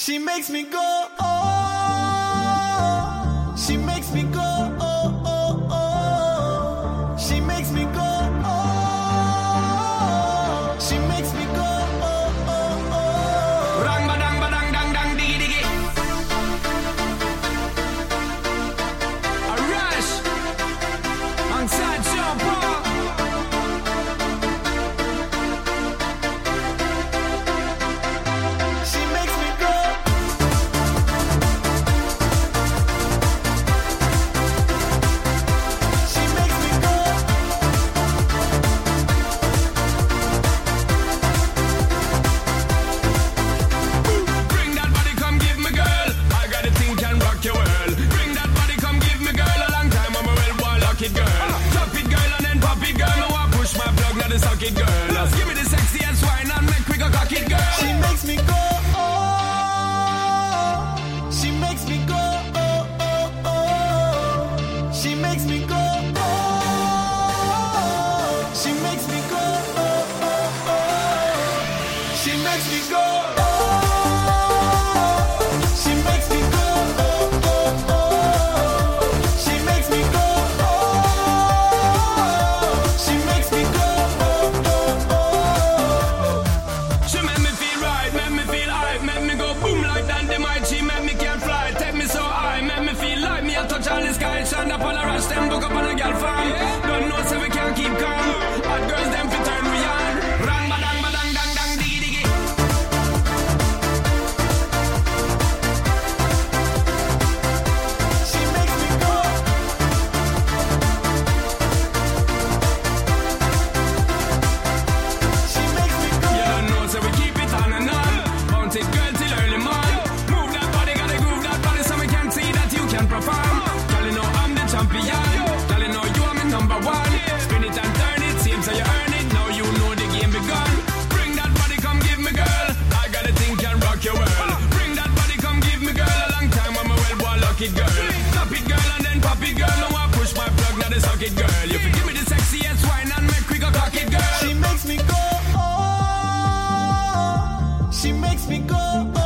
She makes me go, oh. She makes me go, oh, oh, oh. She makes me go, oh. She makes me go, oh, oh, oh. Rang badang badang dang dang diggy diggy. A rush. Alongside Sean Paul. She makes me go. She makes me go. Bring that body, come give me, girl. I got a thing can rock your world. Bring that body, come give me, girl. A long time I'm a well boy, lock it, girl. Drop it, girl, and then pop it, girl. I want push my plug, now the socket, girl. Just give me the sexy and swine and make we go cock it, girl. She makes me go, oh. She makes me go, oh, oh, oh. She makes me go, oh. She makes me go, oh, oh, oh. She makes me go, oh. She makes me go, oh, oh, oh. She makes me go, oh. She makes me go, oh, oh, oh. She make me feel right, make me feel hype, make me go boom like dynamite. She make me can fly, take me so high, make me feel like me. I touch all the sky, shine up on a rush, them book up on a girl farm. Don't know so we can't keep calm. Hot girls them fi turn me on. Rang badang badang dang dang diggy diggy. She makes me go. She makes me go. You don't know so we keep it on and on. Bounce it girl till early morning. Move that body, gotta groove that body so we can see that you can perform. Girl you know I'm the champion. Girl you know you are my number one. Spin it and turn it, seems so you earn it. Now you know the game begun. Bring that body, come give me, girl. I got a thing can rock your world. Bring that body, come give me, girl. A long time I'm a well boy, lock it, girl. Stop it, girl, and then pop it, girl. Now I push my plug, now the socket, girl. You fi give me the sexiest wine and make we go cock it, girl. She makes me go, oh. She makes me go,